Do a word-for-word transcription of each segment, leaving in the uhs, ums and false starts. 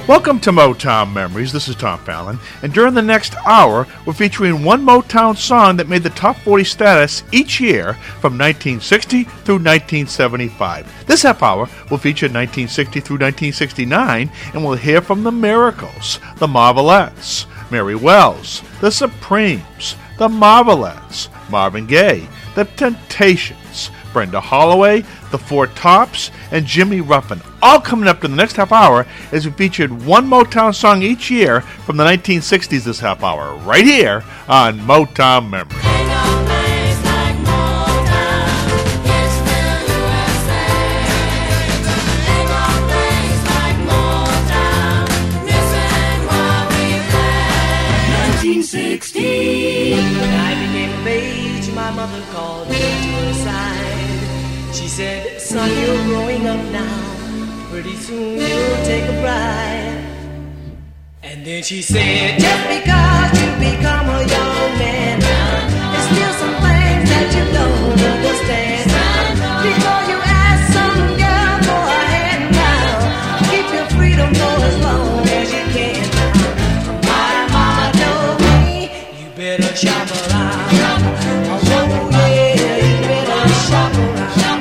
Welcome to Motown Memories. This is Tom Fallon, and during the next hour, we're featuring one Motown song that made the top forty status each year from nineteen sixty through nineteen seventy-five. This half hour will feature nineteen sixty through nineteen sixty-nine, and we'll hear from the Miracles, the Marvelettes, Mary Wells, the Supremes, the Marvelettes, Marvin Gaye, the Temptations, Brenda Holloway, the Four Tops, and Jimmy Ruffin, all coming up to the next half hour as we featured one Motown song each year from the nineteen sixties this half hour, right here on Motown Memories. nineteen sixty. When I became of age, my mother called me to her side. She said, son, you're growing up now. Pretty soon you'll take a bride. And then she said, just because you become a young man now, there's still some things that you don't understand. Before you ask some girl for a hand now, keep your freedom for as long as you can. My mama told me, you better shop around. Oh yeah, you better shop around.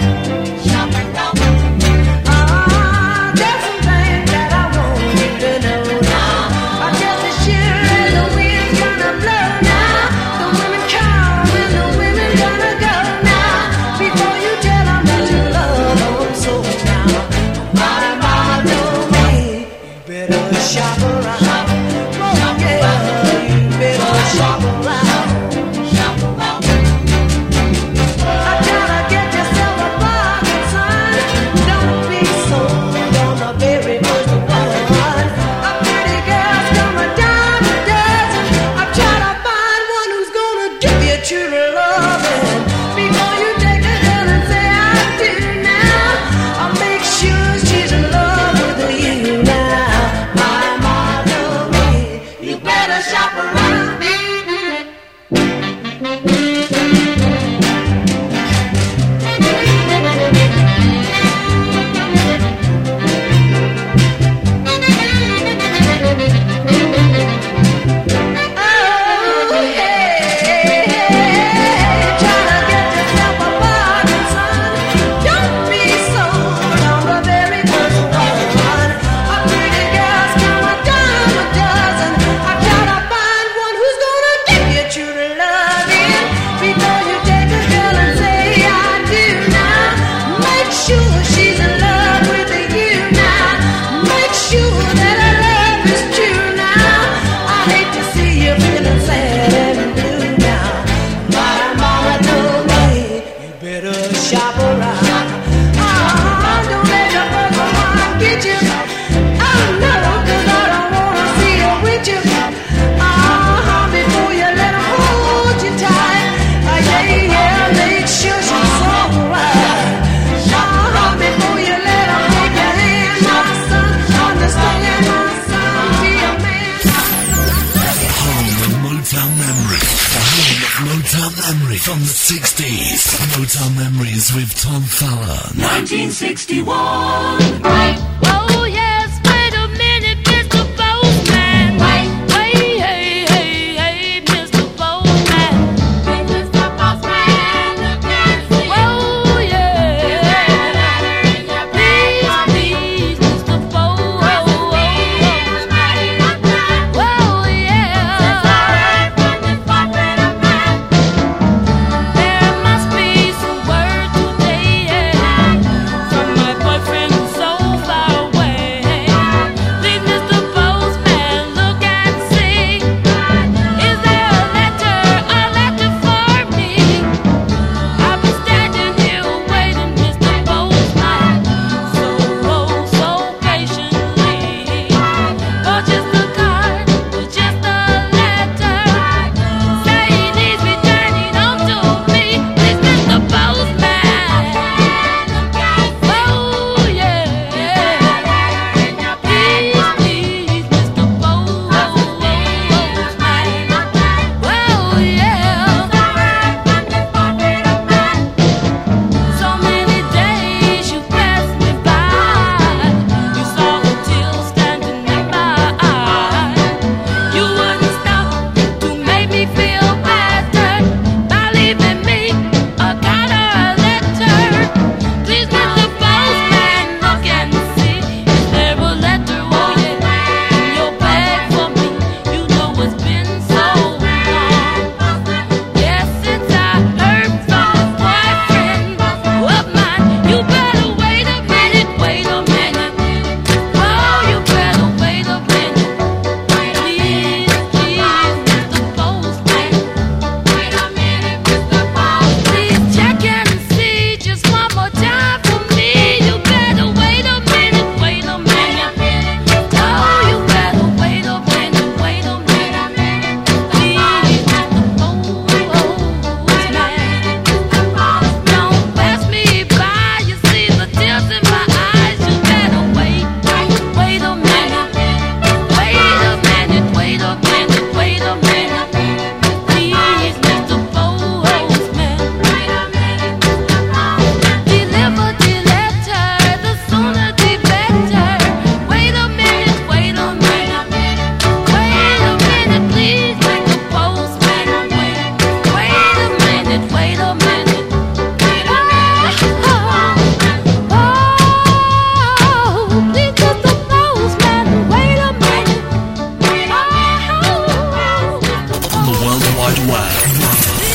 From the sixties, Motown Memories with Tom Fallon. nineteen sixty-one. Wait, oh yes, wait a minute, Mister Postman. Wait, wait, hey, hey, hey, Mister Postman. Mister Postman, look and see. Oh yeah, please, please, Mister Postman. Oh yeah. There must be some word today, yeah, from my boyfriend so far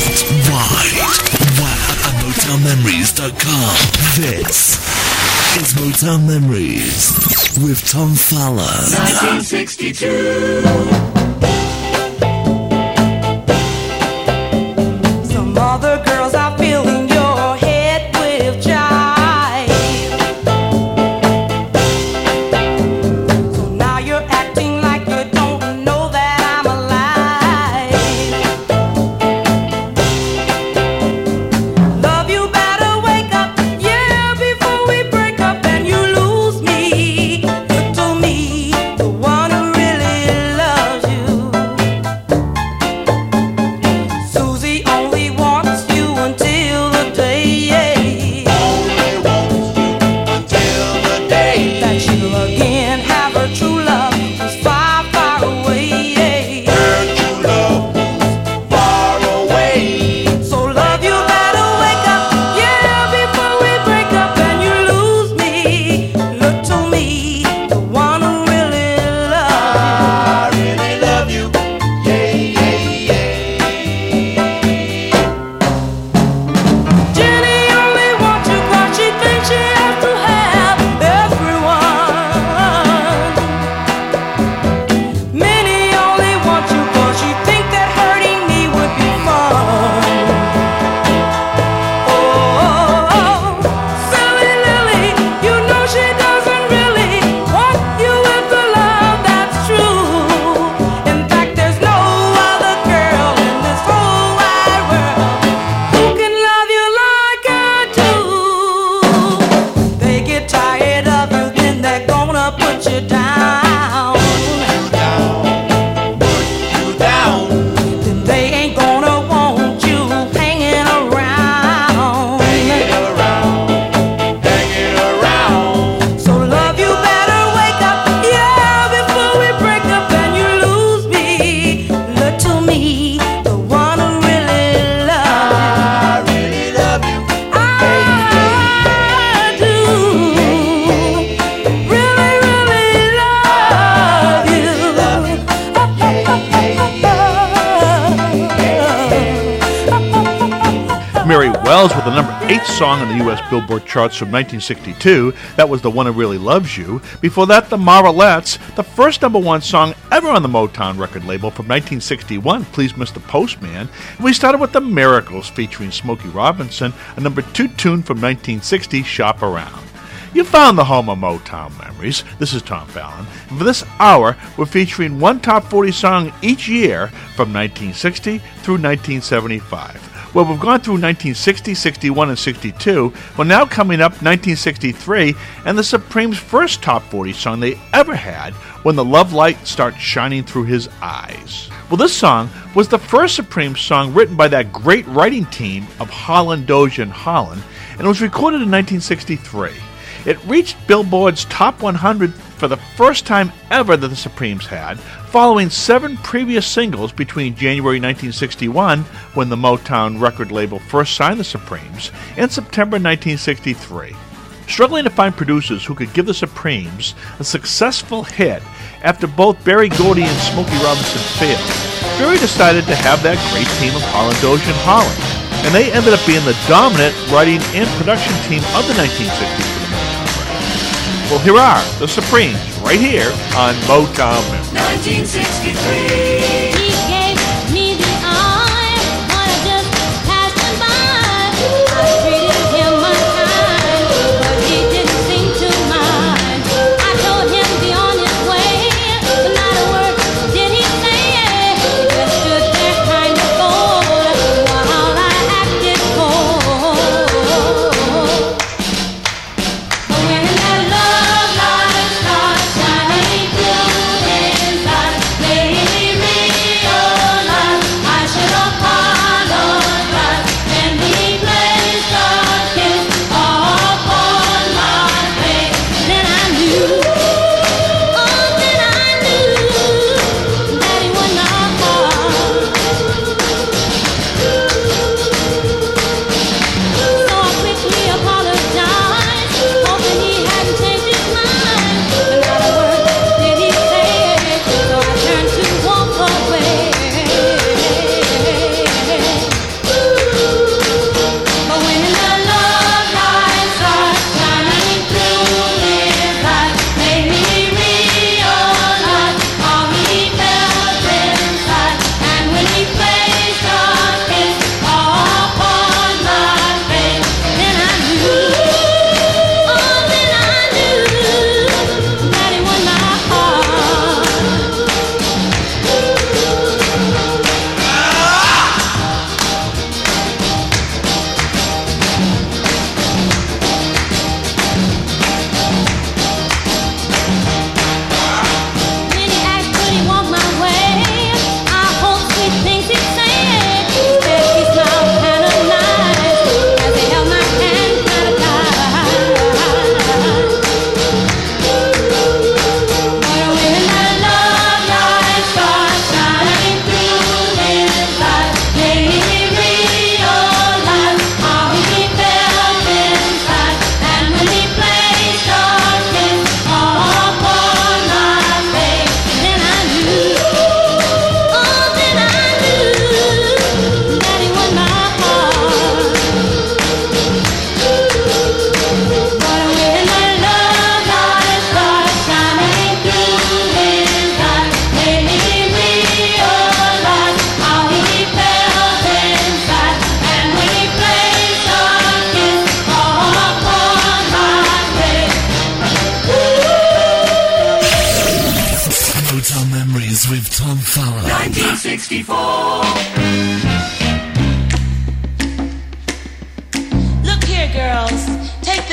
worldwide. Wow at Motown Memories dot com. This is Motown Memories with Tom Fallon. nineteen sixty-two. Some other girls are filling your head with jive. So now you're acting like you don't know that I'm alive. Love, you better wake up, yeah, before we break up and you lose me. Look to me, the one who really loves you. Susie only wants you until the day, Only wants you until the day that she'll again have her true love who's far, far away. her true love moves far away. So love, you better wake up, yeah, before we break up and you lose me. Look to me, the one who really loves I really love you. Yeah, yeah, yeah. you. Jenny only wants you 'cause she thinks she has to have everyone. Minnie only wants you 'cause she think that hurting me would be fun. Oh, silly Lily, you know she doesn't really want you with the love that's true. In fact, there's no other girl in this whole wide world who can love you like I do. They get tired of you, then they're gonna put you down. You down, Then they ain't gonna want you hanging around. hanging around, hanging around. So love, you better wake up, yeah, before we break up and you lose me. Look to me, the one who really loves you. I really love you. I do, really, really love you. Mary Wells with the number eight song on the U S Billboard charts from nineteen sixty-two. That was The One Who Really Loves You. Before that, the Marvelettes, the first number one song ever on the Motown record label from nineteen sixty-one, Please Mister Postman. And we started with the Miracles featuring Smokey Robinson, a number two tune from nineteen sixty, Shop Around. You found the home of Motown Memories. This is Tom Fallon. And for this hour, we're featuring one top forty song each year from nineteen sixty through nineteen seventy-five. Well, we've gone through nineteen sixty, sixty-one, and sixty-two. Well, now coming up nineteen sixty-three, and the Supremes' first top forty song they ever had, When the Love Light Starts Shining Through His Eyes. Well, this song was the first Supremes song written by that great writing team of Holland, Dozier, and Holland, and it was recorded in nineteen sixty-three. It reached Billboard's Top one hundred for the first time ever that the Supremes had, following seven previous singles between January nineteen sixty-one, when the Motown record label first signed the Supremes, and September nineteen sixty-three. Struggling to find producers who could give the Supremes a successful hit after both Berry Gordy and Smokey Robinson failed, Berry decided to have that great team of Holland, Dozier, and Holland, and they ended up being the dominant writing and production team of the nineteen sixties for the Motown record. Well, here are the Supremes, right here on Motown Memories. nineteen sixty-three. He gave me the eye, but I just passed him by. I treated him unkind, but he didn't seem to mind. I told him be on his way, but not a word did he say. He just stood there kind of cold while I acted cold. But when that love light starts shining through his eyes, made me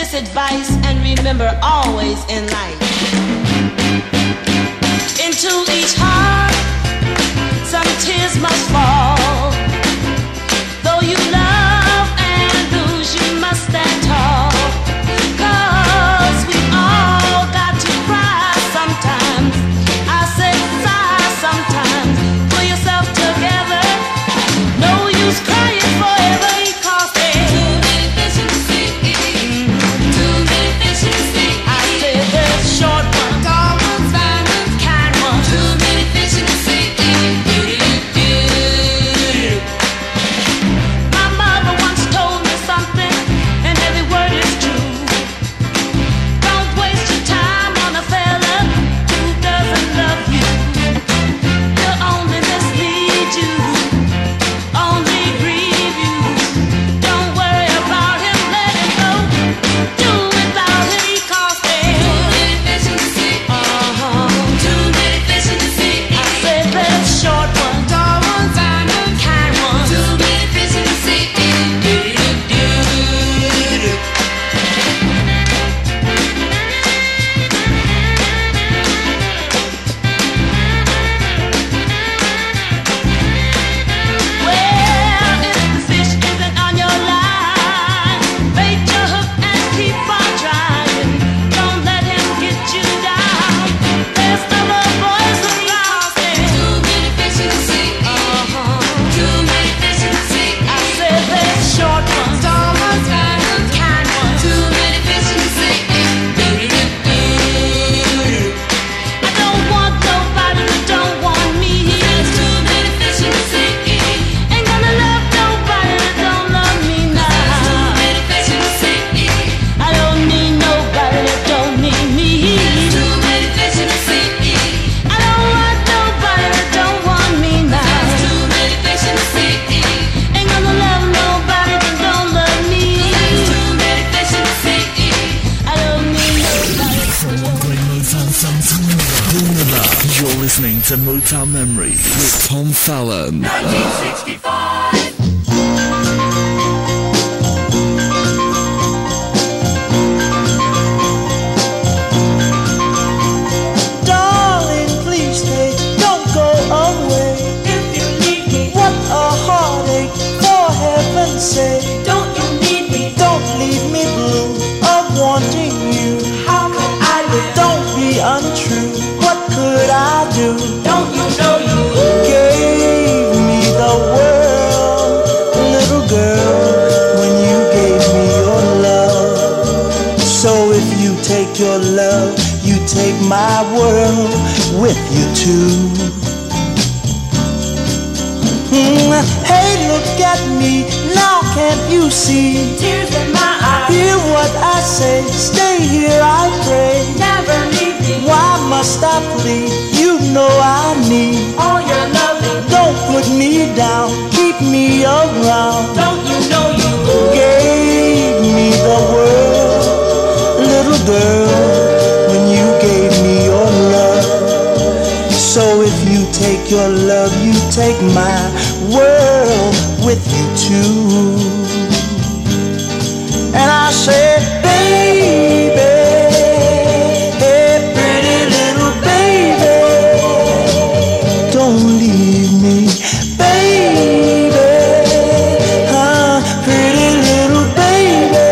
this advice and remember always in life. Into each heart, some tears must fall. Though you love and lose, you must stand tall. 'Cause we all got to cry sometimes. I said sigh sometimes. Pull yourself together. No use crying forever. Because there's too many fish in the sea. Too many fish in the sea. I said there's short ones, tall ones, fine ones, kind ones. Too many fish in the sea. My mother once told me something, and every word is true. Don't waste your time on a fella who doesn't love you. He'll only mislead you, only grieve you. Don't worry about him, let him go. Do without him, because there's too many fish in the sea. Uh-huh. Too many fish in the sea. I said there's short ones, tall ones, fine ones, kind ones. Too many fish in the sea. Well, if the fish isn't on your line, bait your hook and keep on trying. Don't let him get you down. There's other boys around. There's too many fish in the sea. Uh-huh. Too many fish in the sea. I said there's short ones, tall ones, fine ones, kind ones. Too many fish in the sea. I don't want nobody that don't want me. There's too many fish in the sea. Ain't gonna love nobody that don't love me now. There's too many fish in the sea. I don't need nobody that don't need me. There's too many fish in the sea. I don't want nobody that don't want me now. There's too many fish in the sea. Ain't gonna love nobody that don't love me. There's too many fish in the sea. I don't need nobody. From one great Motown song to another, you're listening to Motown Memories with Tom Fallon. nineteen sixty-five. Darling, please stay, don't go away. If you need me, what a heartache, for heaven's sake. Don't you need me? Don't leave me blue of wanting you. How could I live? Don't be untrue, what could I do? Don't you know you gave me the world, little girl, when you gave me your love. So if you take your love, you take my world with you too. Mm, hey, look at me, now can't you see? Tears in my eyes. Hear what I say, stay here I pray. Never leave me. Why must I plead? You know I need all your loving. Don't put me down, keep me around. Don't you know you gave me the world, little girl, when you gave me your love. So if you take your love, you take my world with you too. And I said, baby, hey, pretty little baby, don't leave me, baby, huh, pretty little baby.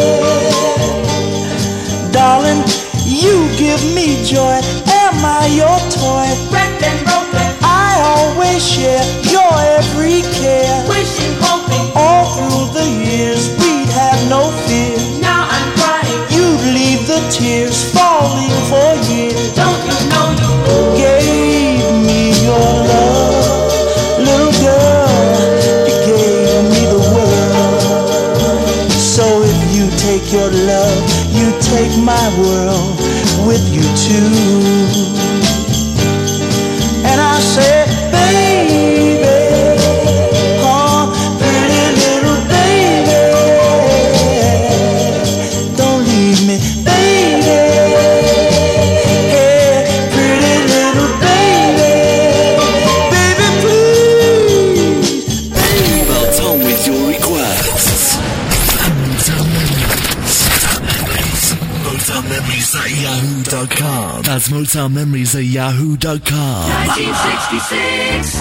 Darling, you give me joy, am I your toy? Wrecked and broken, I always share your every care. Wishing, hoping, all through the years we'd have no fear. Now I'm crying, you'd leave the tears falling for years. Don't you know you gave me your love, little girl, you gave me the world. So if you take your love, you take my world with you too. And I said, baby, huh, pretty little baby, don't leave me, baby, hey, pretty little baby, baby, please. Well, Tom with your requests. Motown Memories. yahoo dot com. That's Motown Memories at yahoo dot com. nineteen sixty-six.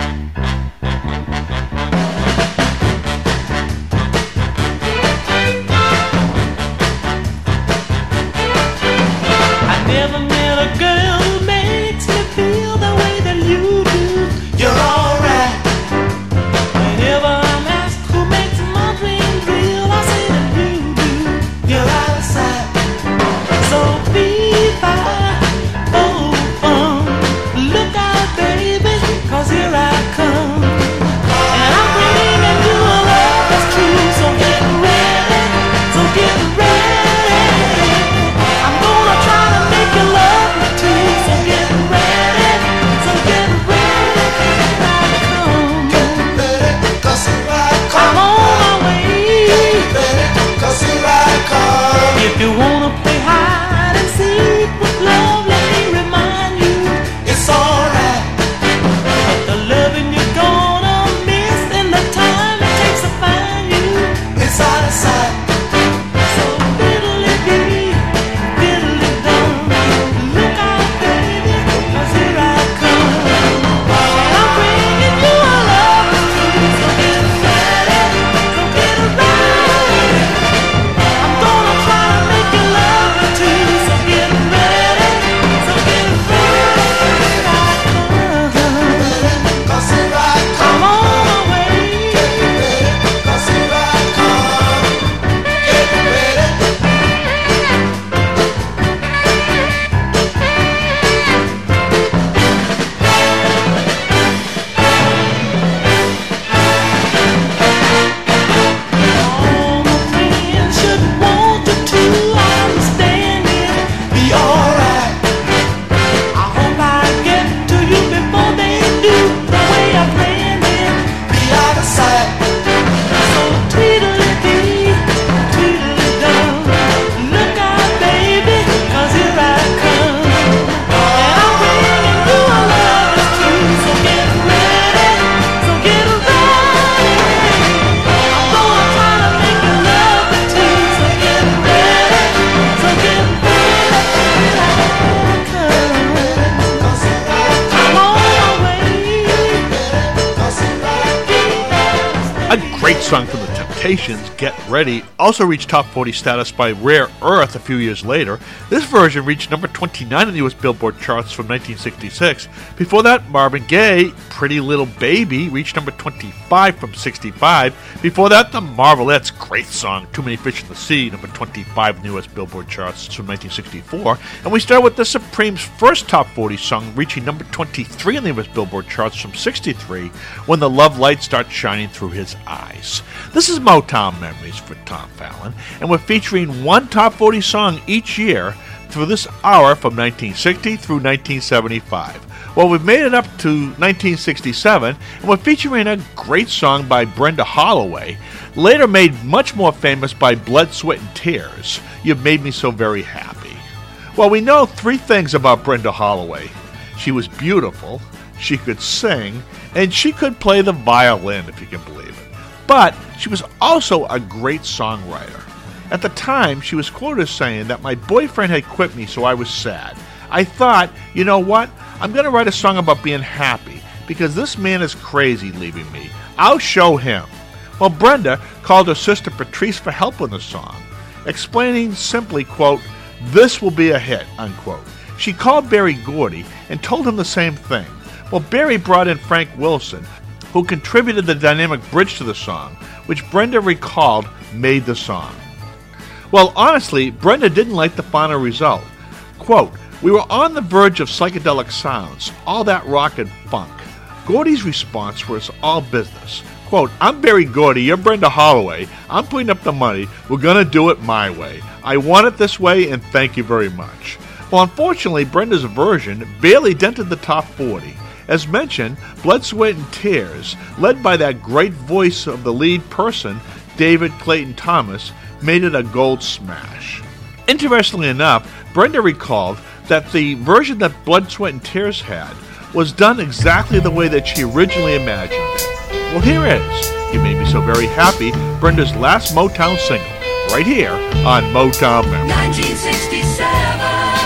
I never met a girl who makes me feel the way that you do. You're alright. Whenever I'm asked who makes my dreams real, I say that you do. You're out of sight. So be fine. Oh, um, look out, baby, 'cause here I come. And I'm bringing you a love that's true. So get ready. So get ready. I'm gonna try to make you love me too. So get ready. So get ready. Here I come. Get ready, 'cause here I come. I'm on my way. Get ready, 'cause here I come. If you wanna play hide and seek with love, let me remind you, it's alright. But the loving you're gonna miss and the time it takes to find you, it's out of sight. So fiddly-dee, fiddly-dum, look out, baby, 'cause here I come. And I'm bringing you a love that's true. So get ready, so get ready. I'm gonna try to make you love me too. So get ready, so get ready. Here I come. 'Cause here I come. I'm on my way. Get ready, 'cause here I come. Get ready. All my friends should want you to understand it. Be alright. I hope I get to you before they do. The way I planned it, be out of sight. So tweedledee, tweedledum, look out, baby, 'cause here I come. And I'm bringing you a love that's true. So get ready, so get ready. I'm gonna try to make you love me too. So get ready, so get ready. Here I come. 'Cause here I come. I'm on my way. 'Cause here I come. A great song from the Temptations, Get Ready, also reached top forty status by Rare Earth a few years later. This version reached number twenty-nine in the U S Billboard charts from nineteen sixty-six. Before that, Marvin Gaye, Pretty Little Baby, reached number twenty-five from sixty-five. Before that, the Marvelettes' great song, Too Many Fish in the Sea, number twenty-five in the U S Billboard charts from nineteen sixty-four. And we start with the Supremes' first top forty song, reaching number twenty-three in the U S Billboard charts from sixty-three, When the Love Light Starts Shining Through His Eyes. This is Motown Memories for Tom Fallon, and we're featuring one top forty song each year through this hour from nineteen sixty through nineteen seventy-five. Well, we've made it up to nineteen sixty-seven, and we're featuring a great song by Brenda Holloway, later made much more famous by Blood, Sweat, and Tears, You've Made Me So Very Happy. Well, we know three things about Brenda Holloway. She was beautiful, she could sing, and she could play the violin, if you can believe it. But she was also a great songwriter. At the time, she was quoted as saying that my boyfriend had quit me, so I was sad. I thought, you know what? I'm going to write a song about being happy, because this man is crazy leaving me. I'll show him. Well, Brenda called her sister Patrice for help on the song, explaining simply, quote, this will be a hit, unquote. She called Berry Gordy and told him the same thing. Well, Berry brought in Frank Wilson, who contributed the dynamic bridge to the song, which Brenda recalled made the song. Well, honestly, Brenda didn't like the final result. Quote, we were on the verge of psychedelic sounds, all that rock and funk. Gordy's response was all business. Quote, I'm Berry Gordy, you're Brenda Holloway. I'm putting up the money. We're going to do it my way. I want it this way, and thank you very much. Well, unfortunately, Brenda's version barely dented the top forty. As mentioned, Blood, Sweat, and Tears, led by that great voice of the lead person, David Clayton Thomas, made it a gold smash. Interestingly enough, Brenda recalled that the version that Blood, Sweat, and Tears had was done exactly the way that she originally imagined it. Well, here it is. You Made Me So Very Happy, Brenda's last Motown single, right here on Motown Memories. nineteen sixty-seven.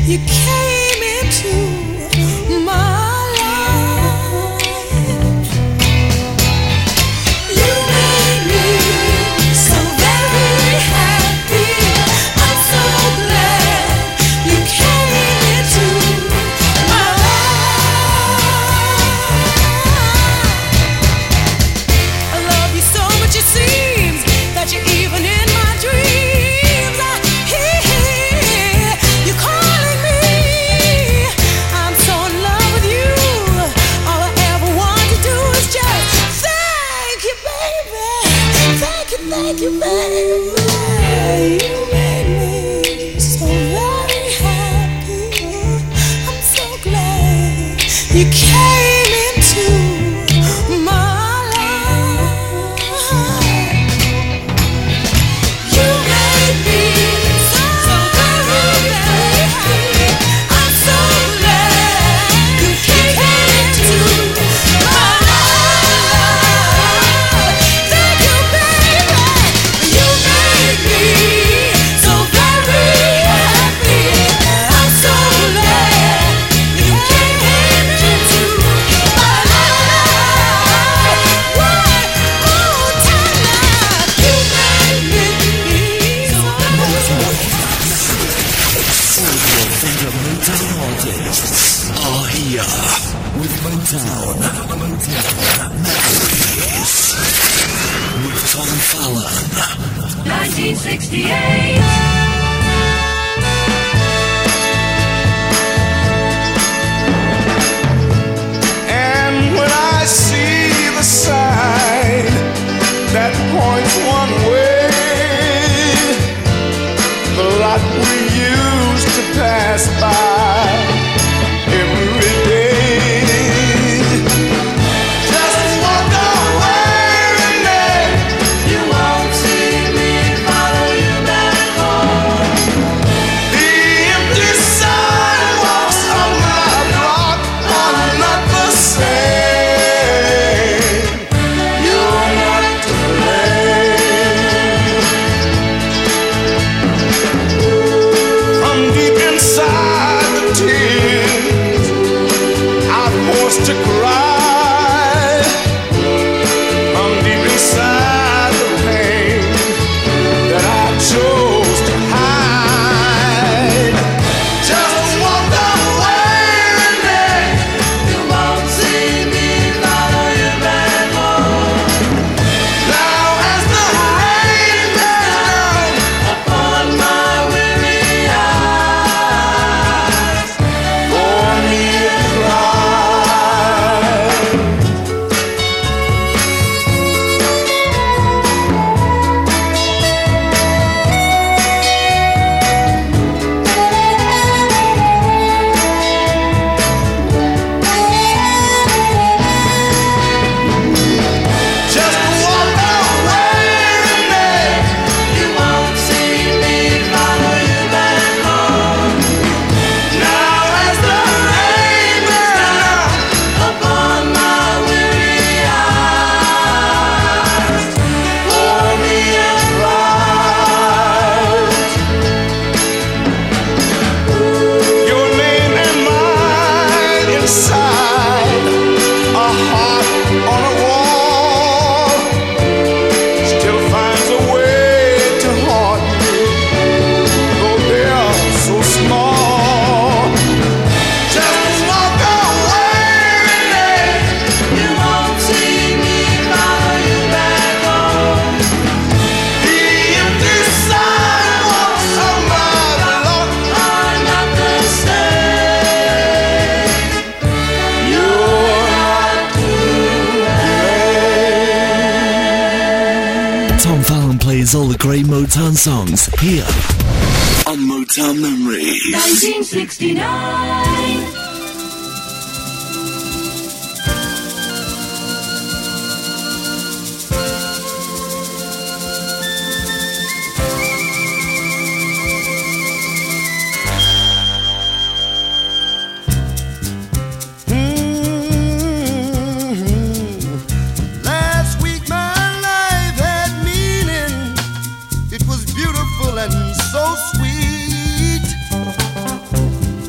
You came into my life. You made me so very happy. I'm so glad you came into my life. I love you so much it seems that you're even in my dreams. I hear you calling me. I'm so in love with you. All I ever want to do is just thank you, baby. Thank you, thank you, baby. You made me so very happy. I'm so glad you came into my life. You made me so very happy. I'm so glad you came into my life. Thank you, baby. You made me so very happy. I'm so glad you came into my life. One more time now. You made me so All your favorite Motown artists are here with Motown. Motown Memories with Tom Fallon. nineteen sixty-eight. And when I see the sign that points one way, the lot we used to pass by every day, just walk away and then you won't see me follow you back home. The empty sidewalks of my block are not the same. You're not to blame. From deep inside the tears I'm forced to cry. From deep inside the pain that I chose to hide. Just walk away and then you won't see me follow you back home. Now as the rain bears down upon my weary eyes, for me to cry. Just walk away and then you won't see me follow you back home. Now as the rain bears down upon my weary eyes, for me to cry. Your name and mine inside a heart on a wall still finds a way to haunt me, though they are so small. Just walk away and then you won't see me follow you back home. The empty sidewalks of my block are not the same. You're not to blame. Tom Fallon plays all the great Motown songs here on Motown Memories. nineteen sixty-nine. Last week my life had meaning. It was beautiful and so sweet.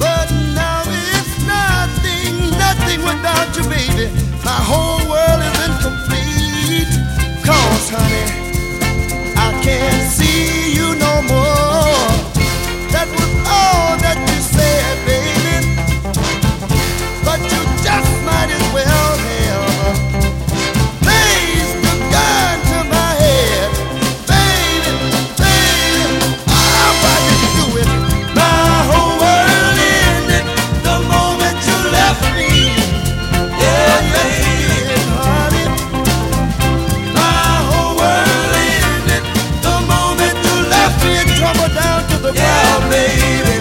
whole world is incomplete. 'Cause, honey, I can't see you no more. That was all that you said, baby. But you just might as well have placed the gun to my head. Baby, baby, oh, why did you do it? My whole world ended the moment you left me. Yeah, yes, it did, honey. My whole world ended the moment you left me and tumbled down to the ground, baby.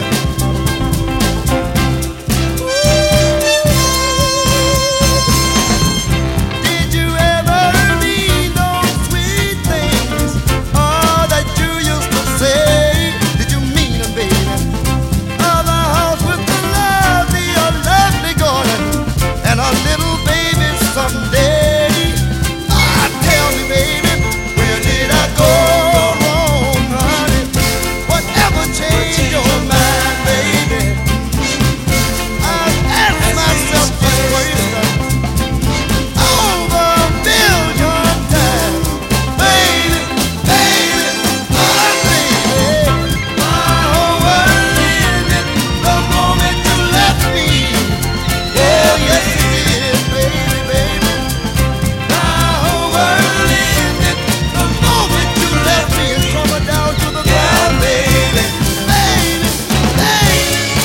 Did you ever mean those sweet things, oh, that you used to say? Did you mean them, baby? Oh, the house with the lovely, a lovely garden, and a little baby someday. Ah, tell me, baby, where did I go wrong, honey? Whatever changed your mind, baby? I've asked myself this question over a billion times. Baby, baby, oh, baby, my whole world ended the moment you left me. Oh, yes, it did, baby, baby. My whole world ended the moment you left me and crumbled down to the ground, baby, baby, baby.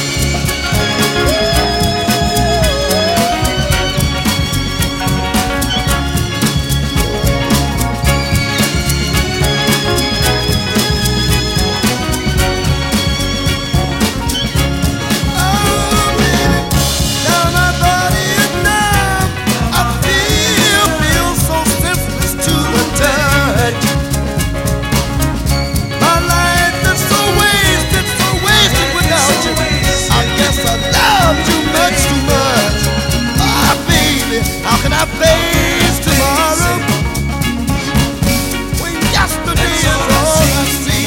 Oh, baby, now my body is numb. I feel, feel so senseless to the touch. My life is so wasted, so wasted without you. I guess I loved you much too much. Ah, baby, how can I face tomorrow when yesterday is all I see?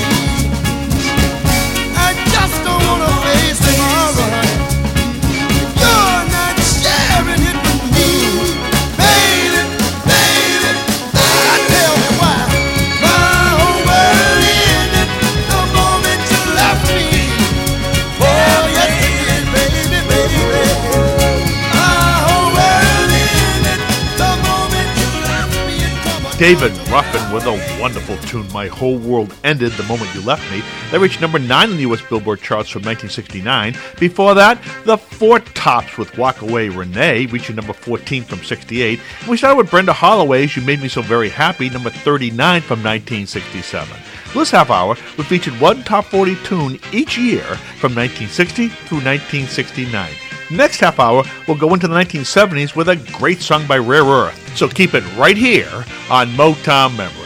I just don't wanna face tomorrow, honey. You're not sharing it with me, baby, baby. Ah, tell me why my whole world ended the moment you left me. Oh, yes, it did, baby, baby. My whole world ended the moment you left me and tumbled David Ruffin with a wonderful tune, My Whole World Ended the Moment You Left Me. That reached number nine on the U S Billboard charts from nineteen sixty-nine. Before that, the Four Tops with Walk Away Renee, reaching number fourteen from sixty-eight. And we started with Brenda Holloway's You Made Me So Very Happy, number thirty-nine from nineteen sixty-seven. This half hour, we featured one top forty tune each year from nineteen sixty through nineteen sixty-nine. Next half hour, we'll go into the nineteen seventies with a great song by Rare Earth. So keep it right here on Motown Memories.